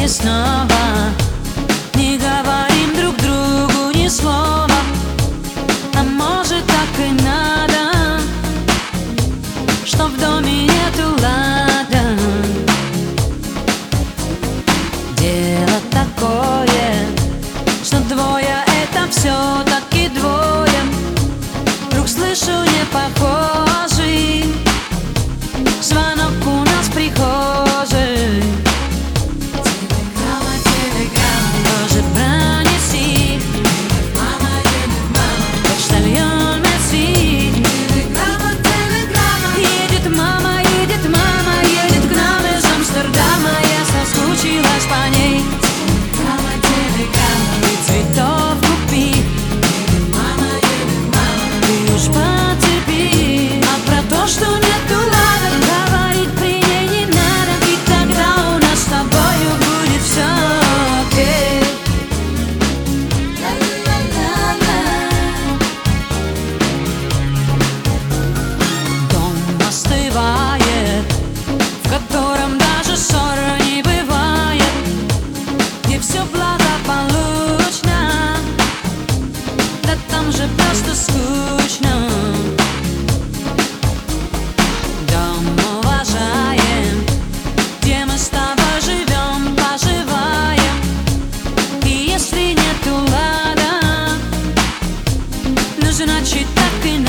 снова не говорим друг другу ни слова. А может, так и надо, что в доме нету лада. Дело такое, что двое — это все-таки двое. Вдруг слышу непохожий звонок у нас в прихожей. Телеграмма, телеграмма, тоже пронеси. Мама едет, мама, почтальон Месси. Телеграмма, телеграмма, едет мама, едет к нам из Амстердама. Я соскучилась по ней. Телеграмма, телеграмма, и цветов купи. Мама едет, мама, ты уж поцепи. А про то, что нету лада, говорить при ней не надо. И тогда у нас с тобою будет все окей. Дом остывает, в котором даже ссора не бывает, где все благополучно, да там же просто скучно. Дом уважаем, где мы с тобой живем, поживаем. И если нету лада, ну значит так и